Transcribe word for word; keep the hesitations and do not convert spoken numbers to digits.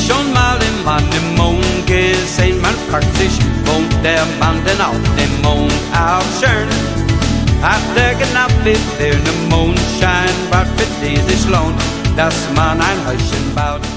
schon mal im Mann im Mond gesehen. Man fragt sich, wohnt der Mann denn auf dem Mond auch schön? Hat er genau wie viel ne Mondschein, was für die sich lohnt, dass man ein Häuschen baut.